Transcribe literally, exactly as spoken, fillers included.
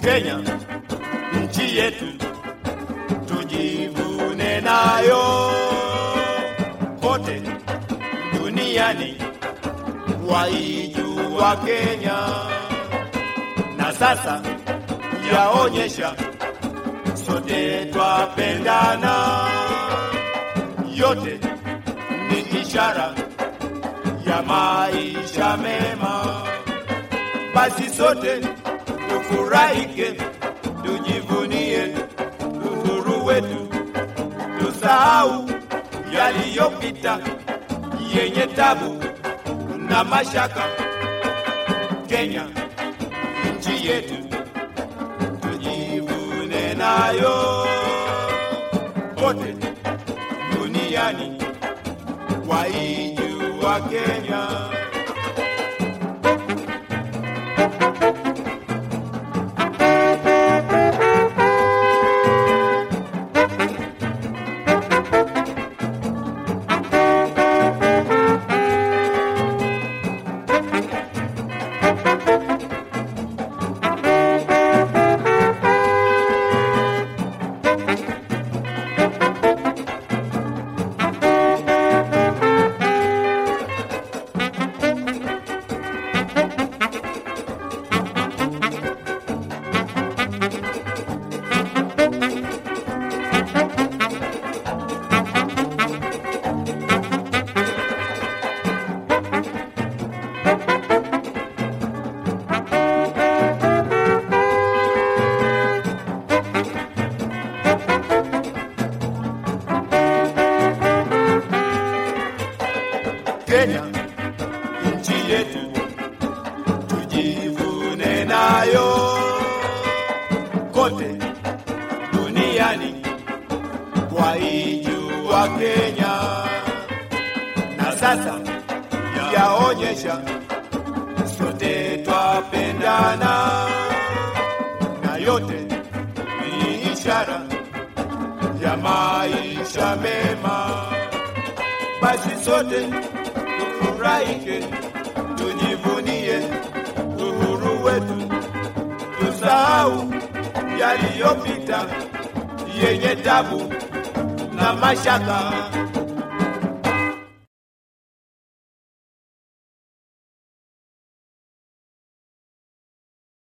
Kenya, nchi yetu, tujivune nayo. Kote duniani waijua Kenya, na sasa yaonyesha sote twapendana. Yote ni ishara ya maisha mema. Basi sote tufurahike, tujivunie uhuru wetu, tusahau yaliyopita yenye tabu na mashaka. Kenya, nchi yetu, tujivune nayo. Kote duniani waijua Kenya. Kenya, nchi yetu, tujivune nayo. Kote duniani waijua Kenya, na sasa yaonyesha sote twapendana. Na yote ni ishara ya maisha mema. Basi sote tufurahike, tujivunie uhuru wetu, tusahau yaliyopita yenye tabu na mashaka.